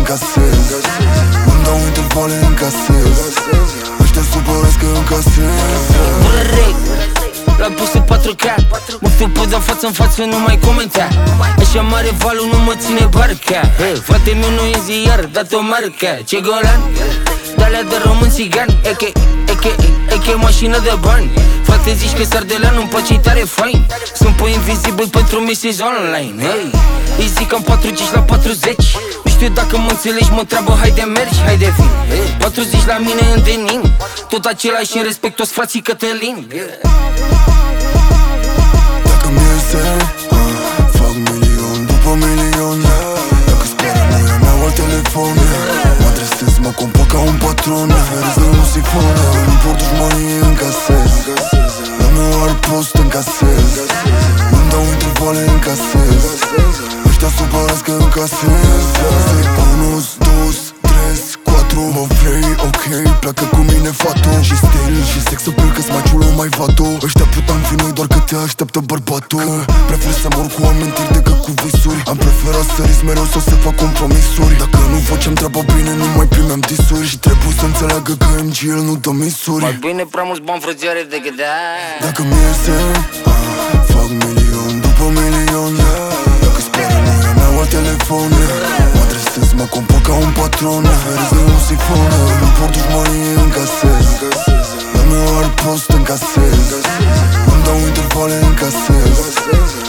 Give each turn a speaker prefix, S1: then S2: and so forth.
S1: încasez. Îmi dau intervale, încasez. Ăștia supărați că încasez.
S2: L-am pus în 4K, mă fiu pe de-a față în față, nu mai comenta. Așa mare valul nu mă ține barca. Frate meu nu e ziar, dat o marca. Ce golan? De-alea de român țigan, eke mașină de bani. Frate zici că s-ar de la nu-mi place, tare fain. Sunt pe invizibil pentru mesaj online. Hey, îi zic am 4G la 40. Nu știu dacă mă înțelegi, mă întreabă, haide mergi, haide vin. 40 la mine în denim, tot același în respect, toți frații Cătălin.
S1: Dacă mi-e fac milion după milion. Dacă-s paranoia mea al telefon, mă adresez, mă compor ca un patron. Ferez de un sifon, nu por dușmanii, încasez. La meu ar prost, încasez. Îmi dau intervale, încasez. Ăștia supărați că încasez. 1, 2, 3, 4. Mă vrei, ok, pleacă cu mine fato. Și stil și sex să plec, că-s maciul mai vato. Ăștia putam fi noi, doar că te așteaptă bărbatul. Prefer să mor cu amintiri decât cu visuri. Am preferat să risc mereu sau să fac compromisuri. Dacă nu facem treaba bine, nu mai primeam disuri. Și trebuie să înțeleagă că MGL nu dă misuri.
S2: Mai bine prea mulți bani frățioare decât de aia.
S1: Dacă mi-e fac milion după milion. Dacă-s paranoia mea al telefon, mă adresez, mă compor ca un patron. Ferez de un sifon, nu por dușmanii, încasez. La meu ar prost, încasez. Îmi dau intervale, încasez.